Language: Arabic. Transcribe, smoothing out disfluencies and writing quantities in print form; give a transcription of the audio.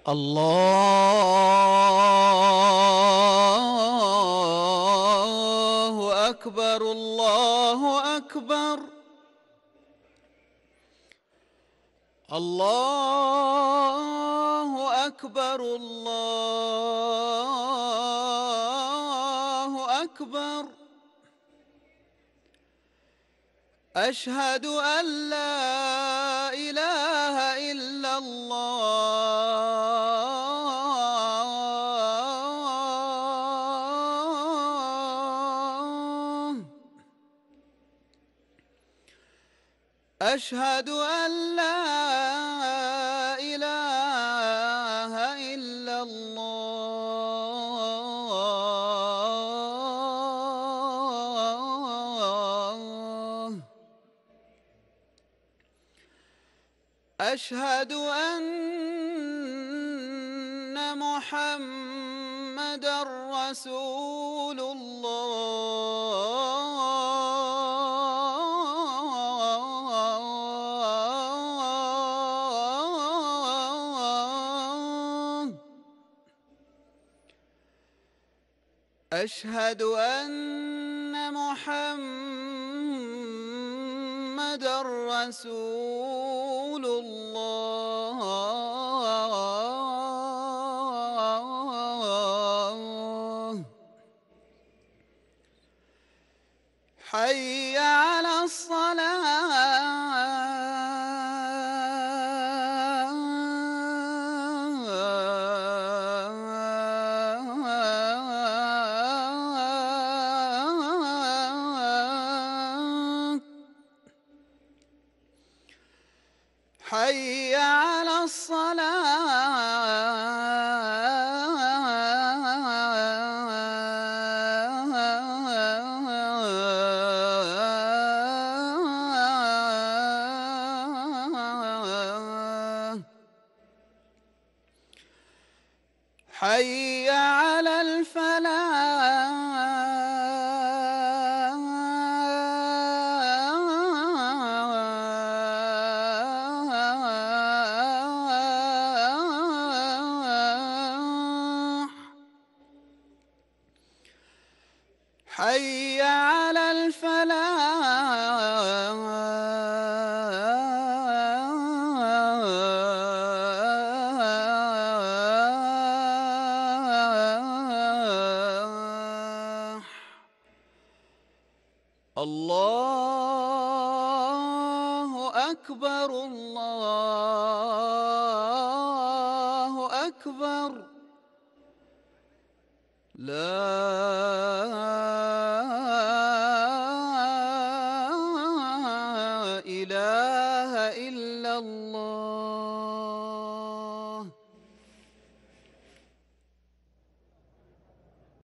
الله أكبر الله أكبر. الله أكبر الله أكبر. أشهد أن لا إله إلا الله. أشهد أن لا إله إلا الله. أشهد أن محمدًا رسول الله. أشهد أن محمدًا رسول الله. حي على الصلاة. حي على الصلاة. حي على الفلاح. حي على الفلاح. الله أكبر الله أكبر. لا إله إلا الله.